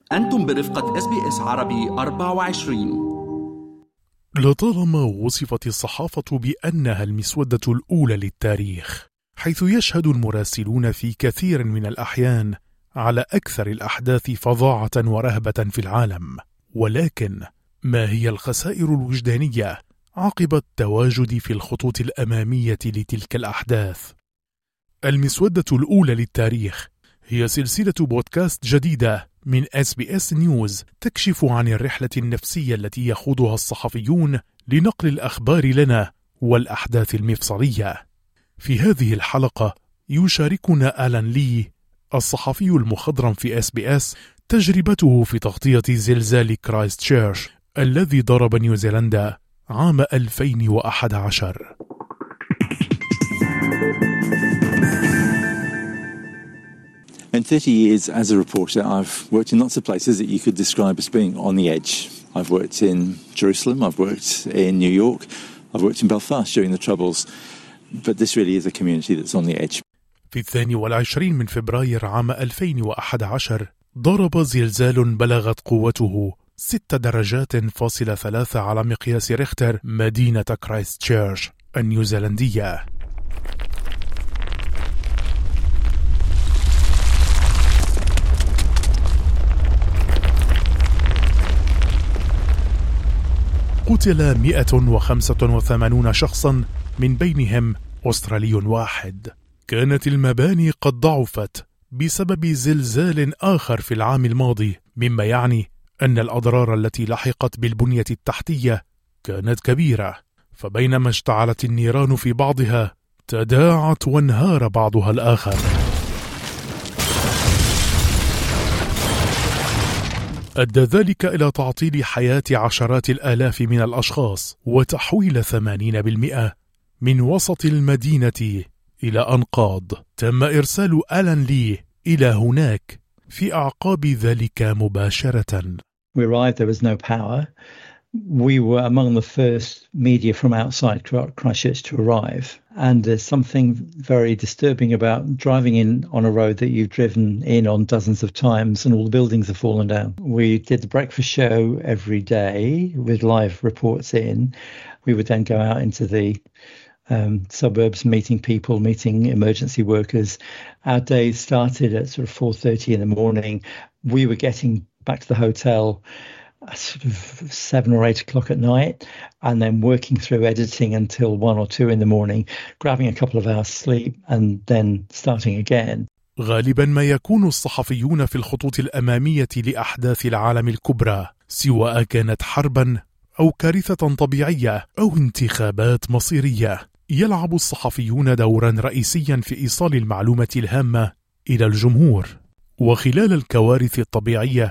أنتم برفقة SBS عربي 24. لطالما وصفت الصحافة بأنها المسودة الأولى للتاريخ، حيث يشهد المراسلون في كثير من الأحيان على أكثر الأحداث فظاعة ورهبة في العالم. ولكن ما هي الخسائر الوجدانية عقب التواجد في الخطوط الأمامية لتلك الأحداث؟ المسودة الأولى للتاريخ هي سلسلة بودكاست جديدة من SBS نيوز تكشف عن الرحلة النفسية التي يخوضها الصحفيون لنقل الأخبار لنا والأحداث المفصلية. في هذه الحلقة يشاركنا آلان لي الصحفي المخضرم في SBS تجربته في تغطية زلزال كرايست تشيرش الذي ضرب نيوزيلندا عام 2011. In 30 years as a reporter, I've worked in lots of places that you could describe as being on the edge. I've worked in Jerusalem, I've worked in New York, I've worked in Belfast during the Troubles, but this really is a community that's on the edge. في 22 من فبراير عام 2011 ضرب زلزال بلغت قوته 6.3 درجات على مقياس ريختر مدينة كرايست تشيرش النيوزيلندية. قتل 185 شخصا من بينهم أسترالي واحد. كانت المباني قد ضعفت بسبب زلزال آخر في العام الماضي، مما يعني أن الأضرار التي لحقت بالبنية التحتية كانت كبيرة. فبينما اشتعلت النيران في بعضها تداعت وانهار بعضها الآخر. أدى ذلك إلى تعطيل حياة عشرات الآلاف من الأشخاص وتحويل 80% من وسط المدينة إلى أنقاض. تم إرسال آلان لي إلى هناك في أعقاب ذلك مباشرة. We arrived, there was no power. We were among the first media from outside Christchurch to arrive. And there's something very disturbing about driving in on a road that you've driven in on dozens of times and all the buildings have fallen down. We did the breakfast show every day with live reports in. We would then go out into the suburbs, meeting people, meeting emergency workers. Our days started at sort of 4:30 in the morning. We were getting back to the hotel sort of 7 or 8 o'clock at night, and then working through editing until 1 or 2 in the morning, grabbing a couple of hours sleep and then starting again. غالبا ما يكون الصحفيون في الخطوط الأمامية لأحداث العالم الكبرى، سواء كانت حربا أو كارثة طبيعية أو انتخابات مصيرية. يلعب الصحفيون دورا رئيسيا في إيصال المعلومة الهامة إلى الجمهور. وخلال الكوارث الطبيعية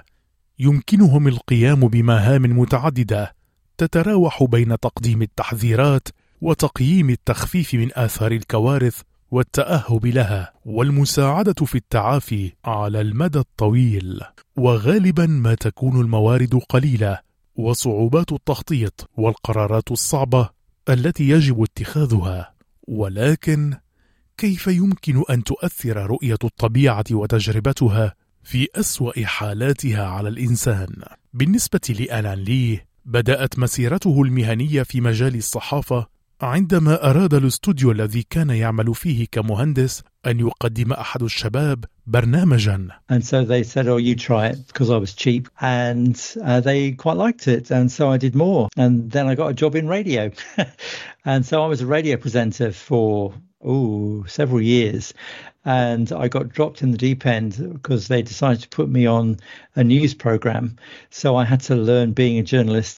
يمكنهم القيام بمهام متعددة تتراوح بين تقديم التحذيرات وتقييم التخفيف من آثار الكوارث والتأهب لها والمساعدة في التعافي على المدى الطويل. وغالبا ما تكون الموارد قليلة وصعوبات التخطيط والقرارات الصعبة التي يجب اتخاذها. ولكن كيف يمكن أن تؤثر رؤية الطبيعة وتجربتها في أسوأ حالاتها على الإنسان؟ بالنسبة لآلان لي، بدأت مسيرته المهنية في مجال الصحافة عندما أراد الاستوديو الذي كان يعمل فيه كمهندس أن يقدم أحد الشباب برنامجا. And so they said, oh, you try it, because I was cheap. And they quite liked it. And so I did more. And then I got a job in radio. And so I was a radio presenter for several years. And I got dropped in the deep end because they decided to put me on a news program. So I had to learn being a journalist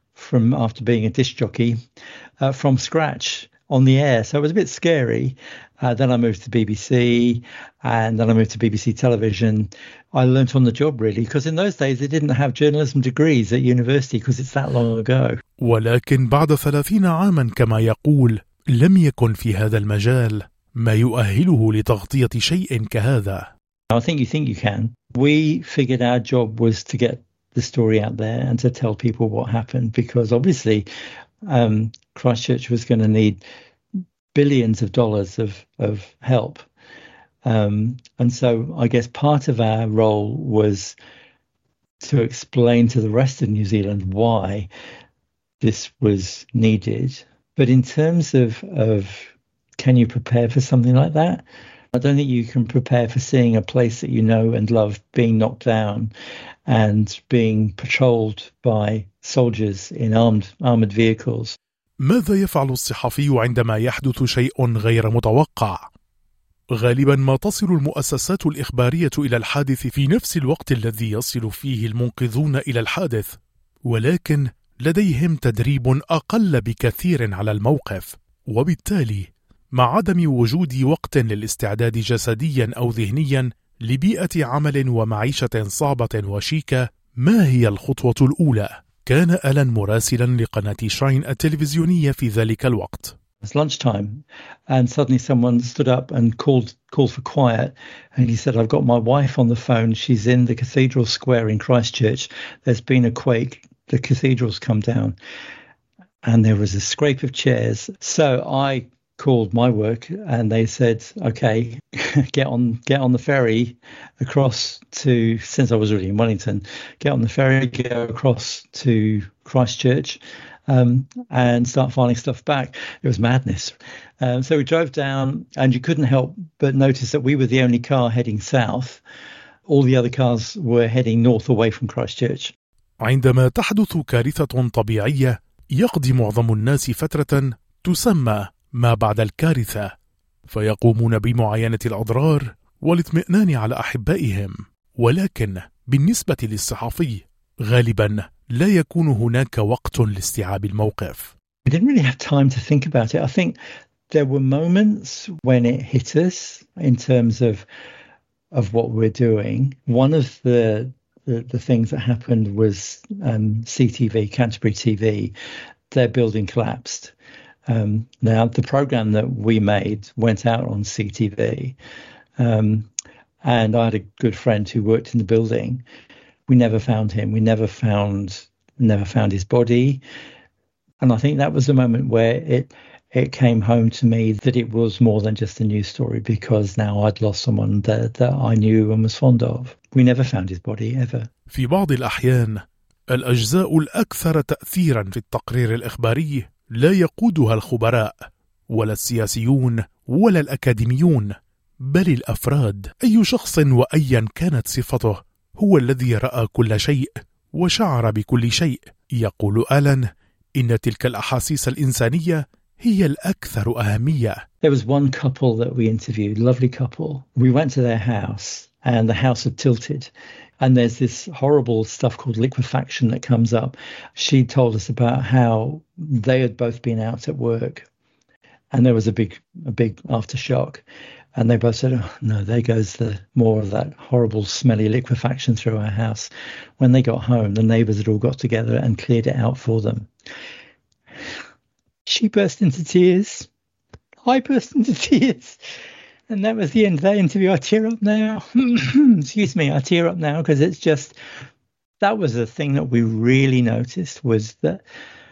after being a disc jockey from scratch on the air. So it was a bit scary. Then I moved to BBC, and then I moved to BBC Television. I learnt on the job, really, because in those days they didn't have journalism degrees at university because it's that long ago. ولكن بعد 30 عاما كما يقول، لم يكن في هذا المجال ما يؤهله لتغطية شيء كهذا. I think you can. We figured our job was to get the story out there and to tell people what happened, because obviously Christchurch was going to need billions of dollars of help. And so I guess part of our role was to explain to the rest of New Zealand why this was needed. But in terms of can you prepare for something like that? I don't think you can prepare for seeing a place that you know and love being knocked down and being patrolled by soldiers in armored vehicles. ماذا يفعل الصحفي عندما يحدث شيء غير متوقع؟ غالبا ما تصل المؤسسات الإخبارية إلى الحادث في نفس الوقت الذي يصل فيه المنقذون إلى الحادث، ولكن لديهم تدريب أقل بكثير على الموقف، وبالتالي مع عدم وجود وقت للاستعداد جسديا أو ذهنيا لبيئة عمل ومعيشة صعبة وشيكة، ما هي الخطوة الأولى؟ كان ألان مراسلا لقناة شاين التلفزيونية في ذلك الوقت. It's lunchtime, and suddenly someone stood up and called for quiet. And he said, "I've got my wife on the phone. She's in the Cathedral Square in Christchurch. There's been a quake. The cathedral's come down." And there was a scrape of chairs. So I called my work, and they said, "Okay, get on the ferry across to." Since I was already in Wellington, get on the ferry, go across to Christchurch. And start filing stuff back. It was madness. So we drove down, and you couldn't help but notice that we were the only car heading south. All the other cars were heading north away from Christchurch. عندما تحدث كارثة طبيعية يقضي معظم الناس فترة تسمى ما بعد الكارثة، فيقومون بمعاينة الأضرار والاطمئنان على أحبائهم، ولكن بالنسبة للصحفي غالبا لا يكون هناك وقت لاستيعاب الموقف. We didn't really have time to think about it. I think there were moments when it hit us in terms of what we're doing. One of the things that happened was CTV, Canterbury TV, their building collapsed. Now, the program that we made went out on CTV, and I had a good friend who worked in the building. We never found him. We never found his body. And I think that was the moment where it came home to me that it was more than just a news story, because now I'd lost someone that I knew and was fond of. We never found his body, ever. في بعض الأحيان الأجزاء الأكثر تأثيرا في التقرير الإخباري لا يقودها الخبراء ولا السياسيون ولا الأكاديميون، بل الأفراد. أي شخص وأيا كانت صفته هو الذي رأى كل شيء وشعر بكل شيء. يقول ألان إن تلك الأحاسيس الإنسانية هي الأكثر أهمية. There was one couple that we interviewed, lovely couple. We went to their house and the house had tilted. And there's this horrible stuff called liquefaction that comes up. She told us about how they had both been out at work and there was a big aftershock. And they both said, "Oh, no, there goes more of that horrible, smelly liquefaction through our house." When they got home, the neighbours had all got together and cleared it out for them. She burst into tears. I burst into tears. And that was the end of that interview. I tear up now. Excuse me, I tear up now because it's just, that was the thing that we really noticed, was that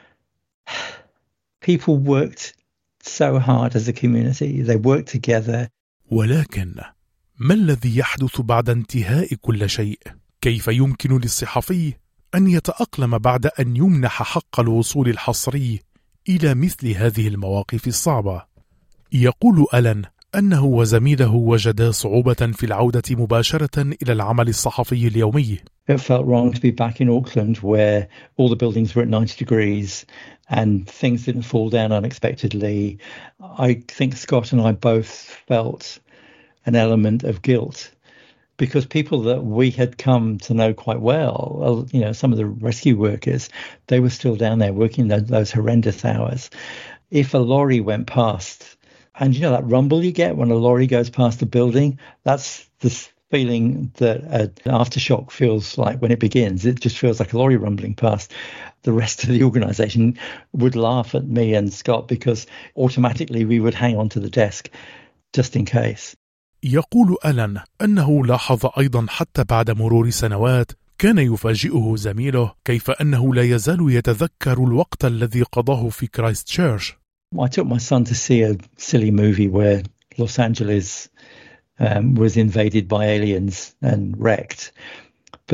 people worked so hard as a community. They worked together. ولكن ما الذي يحدث بعد انتهاء كل شيء؟ كيف يمكن للصحفي أن يتأقلم بعد أن يمنح حق الوصول الحصري إلى مثل هذه المواقف الصعبة؟ يقول ألان أنه وزميله وجدا صعوبة في العودة مباشرة إلى العمل الصحفي اليومي. It felt wrong to be back in Auckland where all the buildings were at 90 degrees and things didn't fall down unexpectedly. I think Scott and I both felt an element of guilt because people that we had come to know quite well, you know, some of the rescue workers, they were still down there working those horrendous hours. If a lorry went past, and you know that rumble you get when a lorry goes past a building, that's the feeling that an aftershock feels like when it begins. It just feels like a lorry rumbling past. The rest of the organisation would laugh at me and Scott because automatically we would hang on to the desk just in case. يقول ألان أنه لاحظ أيضا حتى بعد مرور سنوات كان يفاجئه زميله كيف أنه لا يزال يتذكر الوقت الذي قضاه في كرايستشيرش. I took my son to see a silly movie where Los Angeles was invaded by aliens and wrecked. But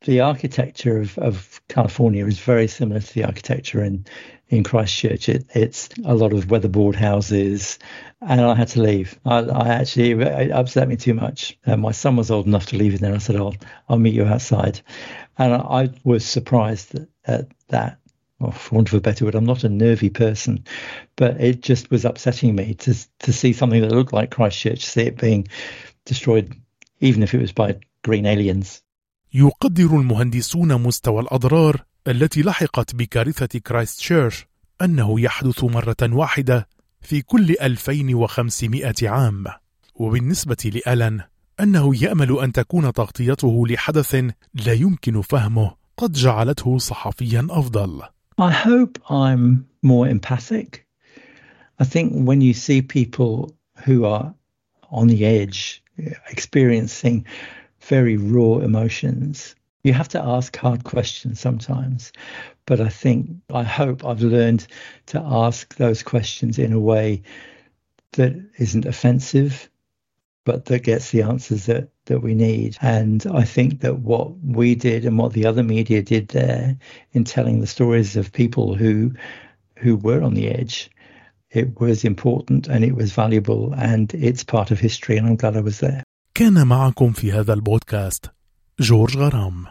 The architecture of California is very similar to the architecture in Christchurch. It's a lot of weatherboard houses, and I had to leave. It upset me too much. My son was old enough to leave, and then I said, I'll meet you outside. And I was surprised at that. Well, for want of a better word, I'm not a nervy person, but it just was upsetting me to see something that looked like Christchurch, see it being destroyed, even if it was by green aliens. يقدر المهندسون مستوى الأضرار التي لحقت بكارثة كرايستشيرش أنه يحدث مرة واحدة في كل 2500 عام. وبالنسبة لألان أنه يأمل أن تكون تغطيته لحدث لا يمكن فهمه قد جعلته صحفيا أفضل. I hope I'm more empathic. I think when you see people who are on the edge, experiencing very raw emotions, you have to ask hard questions sometimes. But I hope I've learned to ask those questions in a way that isn't offensive, but that gets the answers that we need. And I think that what we did and what the other media did there in telling the stories of people who were on the edge, it was important and it was valuable and it's part of history, and I'm glad I was there. كان معكم في هذا البودكاست جورج غرام.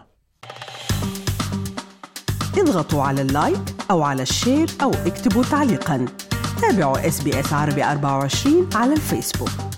اضغطوا على اللايك أو على الشير أو اكتبوا تعليقاً. تابعوا SBS عربي 24 على الفيسبوك.